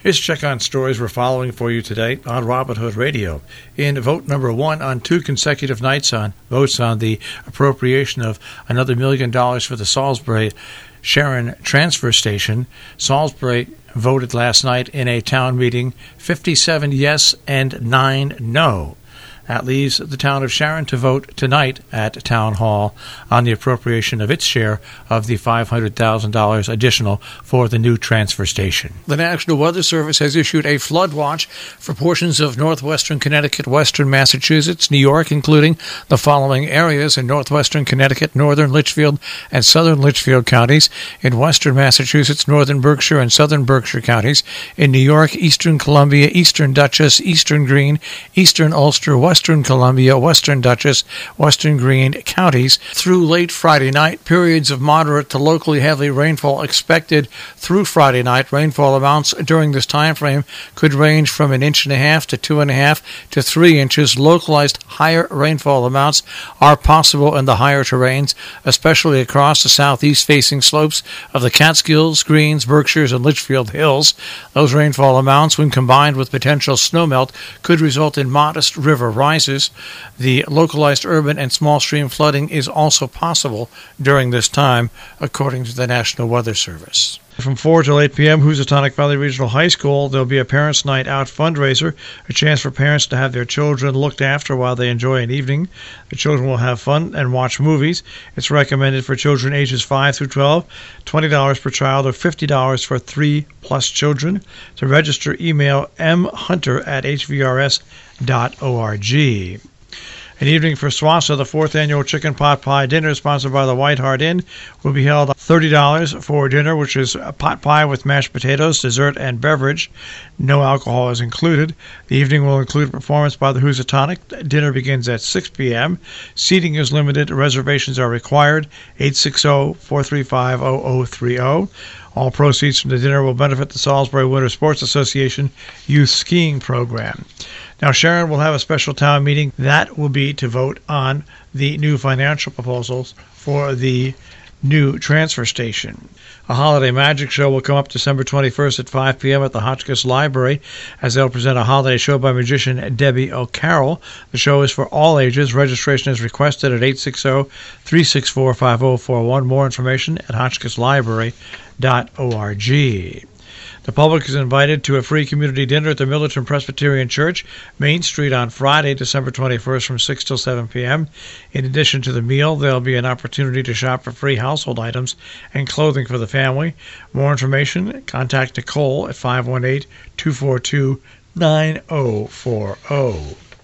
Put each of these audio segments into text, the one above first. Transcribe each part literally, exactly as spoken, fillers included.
Here's a check on stories we're following for you today on Robin Hood Radio. In vote number one on two consecutive nights on votes on the appropriation of another million dollars for the Salisbury Sharon Transfer Station, Salisbury voted last night in a town meeting fifty-seven yes and nine no. That leaves the town of Sharon to vote tonight at Town Hall on the appropriation of its share of the five hundred thousand dollars additional for the new transfer station. The National Weather Service has issued a flood watch for portions of northwestern Connecticut, western Massachusetts, New York, including the following areas in northwestern Connecticut, northern Litchfield, and southern Litchfield counties, in western Massachusetts, northern Berkshire, and southern Berkshire counties, in New York, eastern Columbia, eastern Dutchess, eastern Greene, eastern Ulster, western Columbia, western Dutchess, western Greene counties. Through late Friday night, periods of moderate to locally heavy rainfall expected through Friday night. Rainfall amounts during this time frame could range from an inch and a half to two and a half to three inches. Localized higher rainfall amounts are possible in the higher terrains, especially across the southeast-facing slopes of the Catskills, Greens, Berkshires, and Litchfield Hills. Those rainfall amounts, when combined with potential snowmelt, could result in modest river rises. The localized urban and small stream flooding is also possible during this time, according to the National Weather Service. From four till eight p.m., Housatonic Valley Regional High School, there'll be a Parents' Night Out fundraiser, a chance for parents to have their children looked after while they enjoy an evening. The children will have fun and watch movies. It's recommended for children ages five through twelve, twenty dollars per child or fifty dollars for three-plus children. To register, email m hunter at h v r s dot org. An evening for Swassa, the fourth annual Chicken Pot Pie Dinner, sponsored by the White Hart Inn, will be held thirty dollars for dinner, which is a pot pie with mashed potatoes, dessert, and beverage. No alcohol is included. The evening will include a performance by the Housatonic. Dinner begins at six p.m. Seating is limited. Reservations are required. eight six zero, four three five, zero zero three zero. All proceeds from the dinner will benefit the Salisbury Winter Sports Association Youth Skiing Program. Now, Sharon will have a special town meeting. That will be to vote on the new financial proposals for the new transfer station. A holiday magic show will come up December twenty-first at five p.m. at the Hotchkiss Library, as they'll present a holiday show by magician Debbie O'Carroll. The show is for all ages. Registration is requested at eight six zero, three six four, five zero four one. More information at hotchkiss library dot org. The public is invited to a free community dinner at the Millerton Presbyterian Church, Main Street, on Friday, December twenty-first from six till seven p.m. In addition to the meal, there will be an opportunity to shop for free household items and clothing for the family. More information, contact Nicole at five one eight, two four two, nine zero four zero.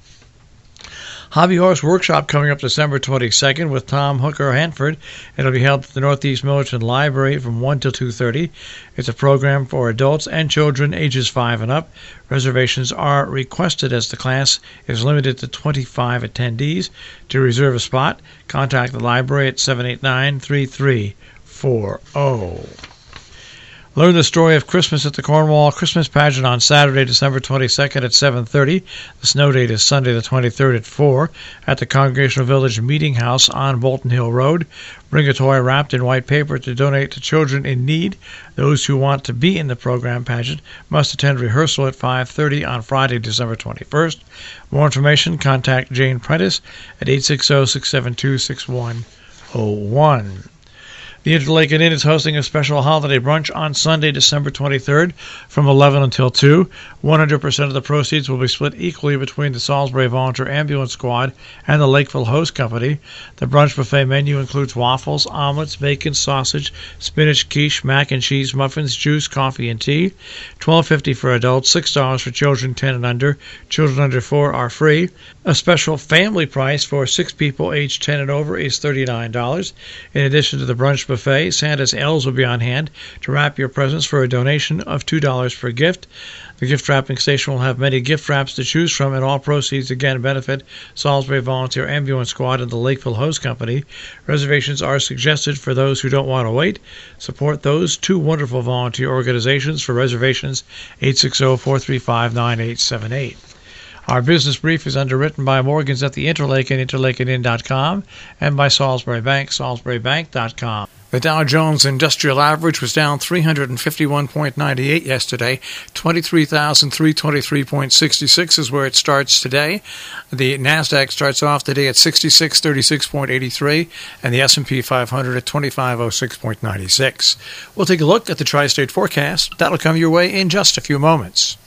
Hobby Horse Workshop coming up December twenty-second with Tom Hooker Hanford. It'll be held at the Northeast Millerton Library from one till two thirty. It's a program for adults and children ages five and up. Reservations are requested as the class is limited to twenty-five attendees. To reserve a spot, contact the library at seven eight nine, three three four zero. Learn the story of Christmas at the Cornwall Christmas Pageant on Saturday, December twenty-second at seven thirty. The snow date is Sunday the twenty-third at four at the Congregational Village Meeting House on Bolton Hill Road. Bring a toy wrapped in white paper to donate to children in need. Those who want to be in the program pageant must attend rehearsal at five thirty on Friday, December twenty-first. More information, contact Jane Prentice at eight six zero, six seven two, six one zero one. The Interlaken Inn is hosting a special holiday brunch on Sunday, December twenty-third from eleven until two. one hundred percent of the proceeds will be split equally between the Salisbury Volunteer Ambulance Squad and the Lakeville Host Company. The brunch buffet menu includes waffles, omelets, bacon, sausage, spinach, quiche, mac and cheese, muffins, juice, coffee, and tea. twelve fifty for adults, six dollars for children ten and under. Children under four are free. A special family price for six people aged ten and over is thirty-nine dollars. In addition to the brunch buffet, Buffet, Santa's elves will be on hand to wrap your presents for a donation of two dollars per gift. The gift wrapping station will have many gift wraps to choose from, and all proceeds again benefit Salisbury Volunteer Ambulance Squad and the Lakeville Host Company. Reservations are suggested for those who don't want to wait. Support those two wonderful volunteer organizations. For reservations, eight six zero, four three five, nine eight seven eight. Our business brief is underwritten by Morgans at the Interlaken, interlaken inn dot com, and by Salisbury Bank, salisbury bank dot com. The Dow Jones Industrial Average was down three hundred fifty-one point nine eight yesterday. twenty-three thousand three hundred twenty-three point six six is where it starts today. The NASDAQ starts off the day at sixty-six thirty-six point eight three, and the S and P five hundred at twenty-five oh six point nine six. We'll take a look at the tri-state forecast. That'll come your way in just a few moments.